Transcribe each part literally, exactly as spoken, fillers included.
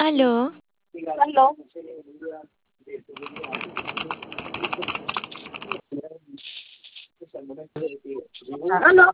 Aló, Aló. Aló.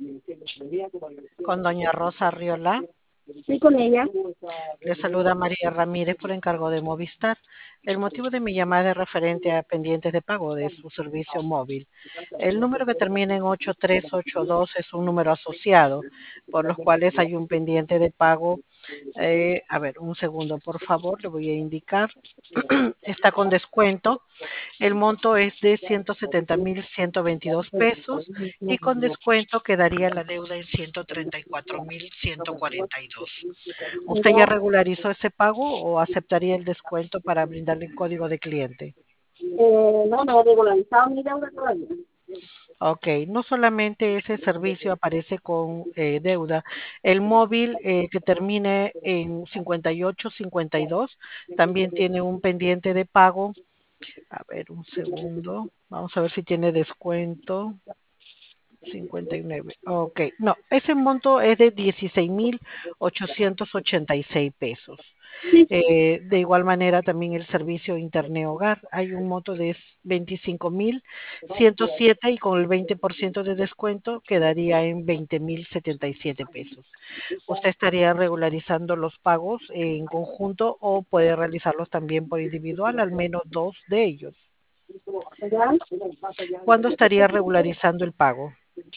Con doña Rosa Arriola. Sí, con ella. Le saluda María Ramírez por encargo de Movistar. El motivo de mi llamada es referente a pendientes de pago de su servicio móvil. El número que termina en ocho tres ocho dos es un número asociado, por los cuales hay un pendiente de pago. Eh, a ver, un segundo, por favor, le voy a indicar. Está con descuento. El monto es de ciento setenta mil ciento veintidós pesos y con descuento quedaría la deuda en ciento treinta y cuatro mil ciento cuarenta y dos. ¿Usted ya Ya. regularizó ese pago o aceptaría el descuento para brindarle un código de cliente? Eh, no, no he regularizado mi deuda todavía. Ok, no solamente ese servicio aparece con eh, deuda, el móvil eh, que termine en cincuenta y ocho cincuenta y dos también tiene un pendiente de pago. A ver, un segundo, vamos a ver si tiene descuento. Cincuenta y nueve. Ok, no, ese monto es de dieciséis mil ochocientos ochenta y seis pesos. Sí, Eh, de igual manera, también el servicio Internet Hogar, hay un monto de veinticinco mil ciento siete y con el veinte por ciento de descuento quedaría en veinte mil setenta y siete pesos. ¿Usted estaría regularizando los pagos en conjunto o puede realizarlos también por individual, al menos dos de ellos? ya. ¿Cuándo estaría regularizando el pago?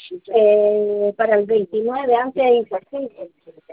Eh, para el veintinueve, antes de imposible.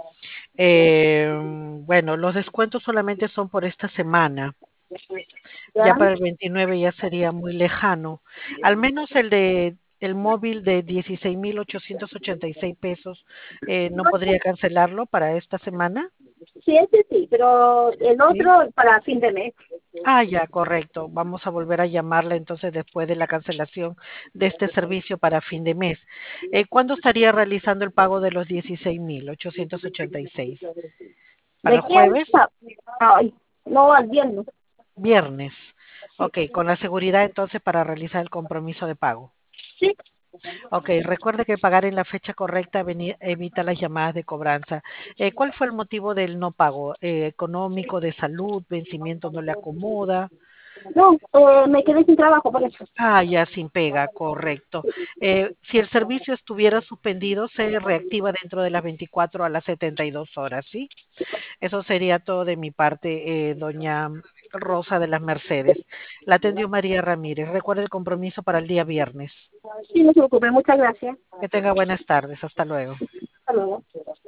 Eh, bueno, los descuentos solamente son por esta semana. Ya Ya. para el veintinueve ya sería muy lejano. Al menos el de el móvil de dieciséis mil ochocientos ochenta y seis pesos, eh, ¿no podría cancelarlo para esta semana? Sí, ese sí, pero el Sí. otro para fin de mes. Ah, ya, correcto. Vamos a volver a llamarla entonces después de la cancelación de este servicio para fin de mes. Eh, ¿cuándo estaría realizando el pago de los dieciséis mil ochocientos ochenta y seis? ¿Para ¿De el quién? jueves? Ay, no, al viernes. Viernes. Ok, con la seguridad entonces para realizar el compromiso de pago. Sí. Ok, recuerde que pagar en la fecha correcta veni- evita las llamadas de cobranza. Eh, ¿cuál fue el motivo del no pago? Eh, ¿económico, de salud, vencimiento no le acomoda? No, eh, me quedé sin trabajo por eso. Ah, ya sin pega, correcto. Eh, si el servicio estuviera suspendido, se reactiva dentro de las veinticuatro a las setenta y dos horas, ¿sí? Eso sería todo de mi parte, eh, doña Rosa de las Mercedes. La atendió María Ramírez. Recuerde el compromiso para el día viernes. Sí, no se preocupe, muchas gracias. Que tenga buenas tardes. Hasta luego. Hasta luego.